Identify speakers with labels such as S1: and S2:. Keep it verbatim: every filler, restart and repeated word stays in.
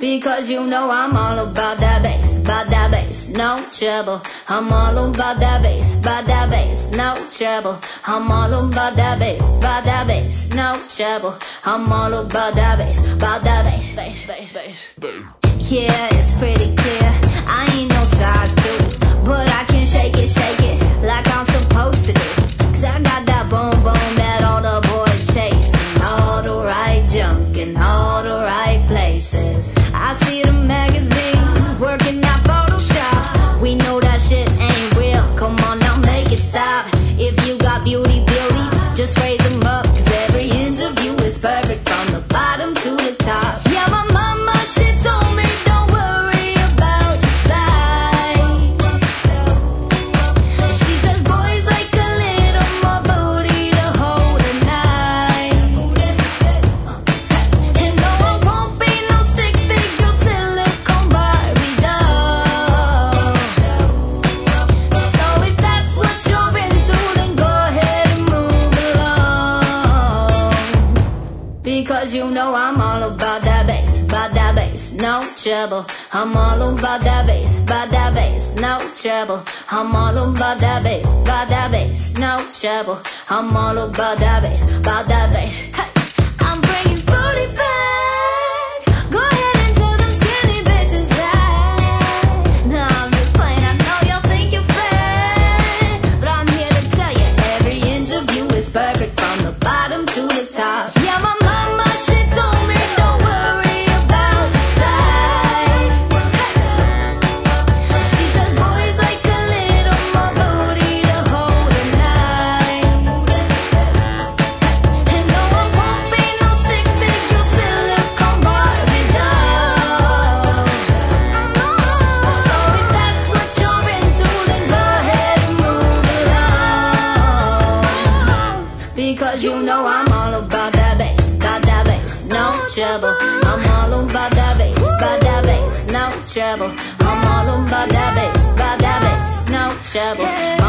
S1: Because you know I'm all about that bass, about that bass, no trouble. I'm all about that bass, about that bass, no trouble. I'm all about that bass, about that bass, no trouble. I'm all about that bass, about that bass, bass, bass, bass. Yeah, it's pretty clear, I ain't no size two, but I can shake it, shake it like I'm supposed to do. Cause I got that boom boom that all the boys chase, all the right junk in all the right places. I see the magazine working out Photoshop. We know that shit ain't real. Come on now, make it stop. If you got beauty, beauty, just raise them up. Cause every inch of you is perfect from the bottom to the top. Yeah, my mama, she told me don't worry about your size. She says boys like a little more booty to hold at night. And no, I won't be no stick figure silicone Barbie doll. So if that's what you're into, then go ahead and move along. Because you know I'm all about that bass, about that bass, no trouble. I'm all about that bass, about that bass, no trouble. I'm all about that bass, about that bass, no trouble. I'm all about that bass, about that bass. Hey, I'm bringing booty back. Go ahead and tell them skinny bitches that. No, I'm just playing, I know y'all think you're fat, but I'm here to tell you every inch of you is perfect from the bottom to the top. Yeah, my mama, she told me don't worry about your size. She says boys like a little more booty to hold at night. And no, I won't be no stick figure silicone Barbie doll. So if that's what you're into, then go ahead and move along. Because you know I'm all about that bass, about that bass, no trouble. I'm all about that bass, about that bass, no trouble. I'm all about that bass, about that bass, no trouble.